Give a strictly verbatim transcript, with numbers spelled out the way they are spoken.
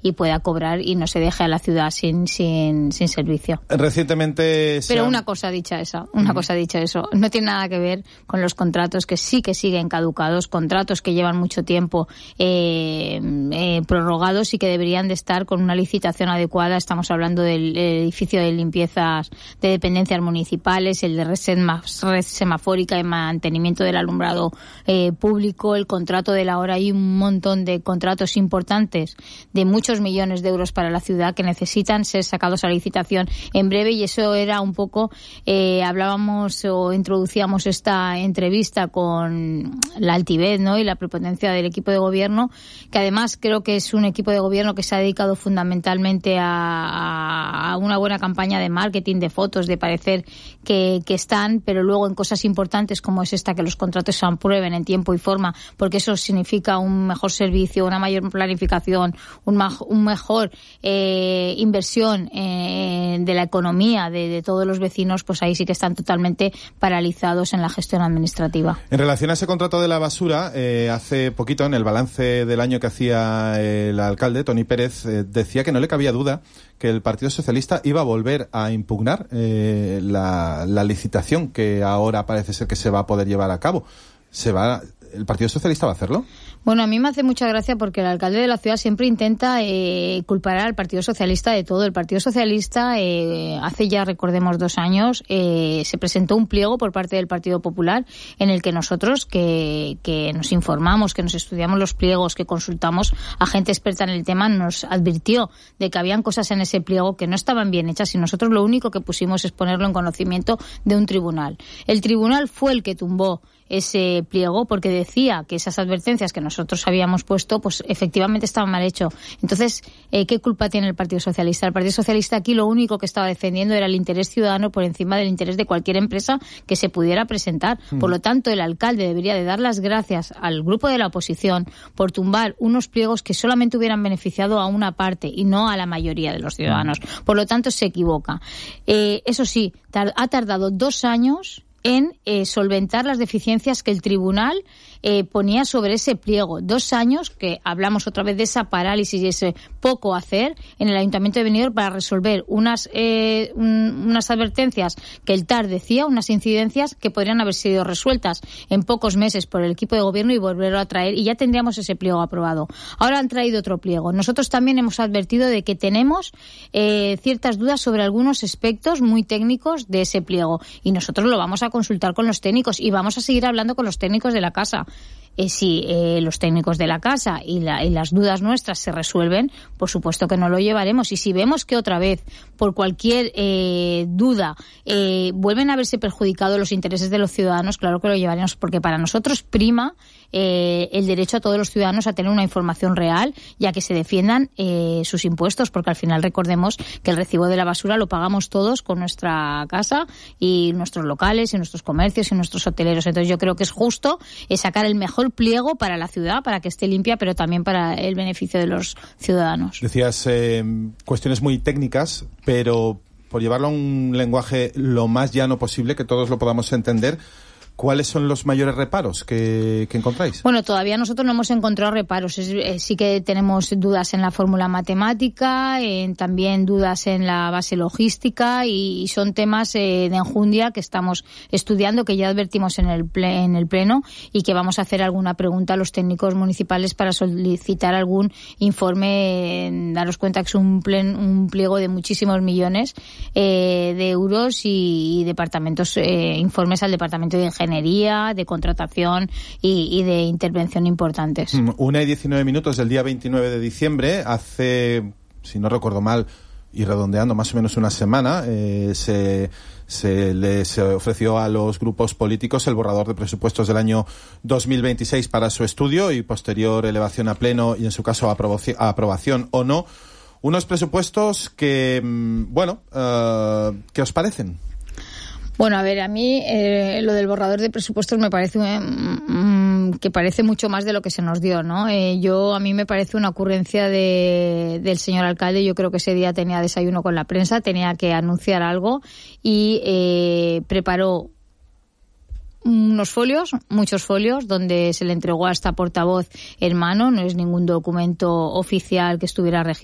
y pueda cobrar y no se deje a la ciudad sin sin, sin servicio. Recientemente... Pero han... una cosa dicha esa, una uh-huh. cosa dicha eso, no tiene nada que ver con los contratos que sí que siguen caducados, contratos que llevan mucho tiempo eh, eh, prorrogados y que deberían de estar con una licitación adecuada. Estamos hablando del edificio de limpiezas de dependencias municipales, el de red, red semafórica y mantenimiento del alumbrado eh, público, el contrato de la hora y un montón de contratos importantes de muchos millones de euros para la ciudad que necesitan ser sacados a licitación en breve, y eso era un poco, eh, hablábamos o introducíamos esta entrevista con la altivez, ¿no?, y la prepotencia del equipo de gobierno, que además creo que es un equipo de gobierno que se ha dedicado fundamentalmente a, a una buena campaña de marketing, de fotos, de parecer que, que están, pero luego en cosas importantes como es esta, que los contratos se aprueben en tiempo y forma, porque eso significa un mejor servicio, una mayor planificación, un, ma- un mejor eh, inversión eh, de la economía de, de todos los vecinos, pues ahí sí que están totalmente paralizados en la gestión administrativa. En relación a ese contrato de la basura, eh, hace poquito, en el balance del año que hacía el alcalde, Toni Pérez, eh, decía que no le cabía duda que el Partido Socialista iba a volver a impugnar eh, la, la licitación que ahora parece ser que se va a poder llevar a cabo. ¿Se va, el Partido Socialista va a hacerlo? Bueno, a mí me hace mucha gracia porque el alcalde de la ciudad siempre intenta eh, culpar al Partido Socialista de todo. El Partido Socialista, eh, hace ya, recordemos, dos años, eh, se presentó un pliego por parte del Partido Popular en el que nosotros, que, que nos informamos, que nos estudiamos los pliegos, que consultamos a gente experta en el tema, nos advirtió de que habían cosas en ese pliego que no estaban bien hechas, y nosotros lo único que pusimos es ponerlo en conocimiento de un tribunal. El tribunal fue el que tumbó ese pliego porque decía que esas advertencias que nosotros habíamos puesto, pues efectivamente estaban mal hecho. Entonces, eh, ¿qué culpa tiene el Partido Socialista? El Partido Socialista aquí lo único que estaba defendiendo era el interés ciudadano por encima del interés de cualquier empresa que se pudiera presentar. Mm. Por lo tanto, el alcalde debería de dar las gracias al grupo de la oposición por tumbar unos pliegos que solamente hubieran beneficiado a una parte y no a la mayoría de los ciudadanos. Mm. Por lo tanto, se equivoca. Eh, eso sí, tar- ha tardado dos años en eh, solventar las deficiencias que el tribunal eh, ponía sobre ese pliego. Dos años que hablamos otra vez de esa parálisis y ese poco hacer en el Ayuntamiento de Benidorm para resolver unas eh, un, unas advertencias que el T A R decía, unas incidencias que podrían haber sido resueltas en pocos meses por el equipo de gobierno y volverlo a traer, y ya tendríamos ese pliego aprobado. Ahora han traído otro pliego. Nosotros también hemos advertido de que tenemos eh, ciertas dudas sobre algunos aspectos muy técnicos de ese pliego, y nosotros lo vamos a consultar con los técnicos y vamos a seguir hablando con los técnicos de la casa. Eh, si eh, los técnicos de la casa y, la, y las dudas nuestras se resuelven, por supuesto que no lo llevaremos. Y si vemos que otra vez, por cualquier eh, duda, eh, vuelven a verse perjudicados los intereses de los ciudadanos, claro que lo llevaremos, porque para nosotros prima eh, el derecho a todos los ciudadanos a tener una información real y a que se defiendan eh, sus impuestos, porque al final recordemos que el recibo de la basura lo pagamos todos con nuestra casa y nuestros locales y nuestros comercios y nuestros hoteleros. Entonces yo creo que es justo eh, sacar el mejor pliego para la ciudad, para que esté limpia, pero también para el beneficio de los ciudadanos. Decías eh, cuestiones muy técnicas, pero por llevarlo a un lenguaje lo más llano posible, que todos lo podamos entender, ¿cuáles son los mayores reparos que, que encontráis? Bueno, todavía nosotros no hemos encontrado reparos. Es, eh, sí que tenemos dudas en la fórmula matemática, en, también dudas en la base logística, y, y son temas eh, de enjundia que estamos estudiando, que ya advertimos en el, ple, en el Pleno, y que vamos a hacer alguna pregunta a los técnicos municipales para solicitar algún informe. Eh, daros cuenta que es un, plen, un pliego de muchísimos millones eh, de euros y, y departamentos, eh, informes al Departamento de Ingeniería, Ingeniería, de contratación y, y de intervención importantes. Una y diecinueve minutos del día veintinueve de diciembre, hace, si no recuerdo mal, y redondeando más o menos una semana, eh, se, se les ofreció a los grupos políticos el borrador de presupuestos del año dos mil veintiséis para su estudio y posterior elevación a pleno y, en su caso, aprobación, aprobación o no. Unos presupuestos que, bueno, uh, ¿qué os parecen? Bueno, a ver, a mí eh, lo del borrador de presupuestos me parece um, que parece mucho más de lo que se nos dio, ¿no? Eh, yo, a mí me parece una ocurrencia de, del señor alcalde. Yo creo que ese día tenía desayuno con la prensa, tenía que anunciar algo y eh, preparó unos folios, muchos folios, donde se le entregó a esta portavoz en mano. No es ningún documento oficial que estuviera registrado.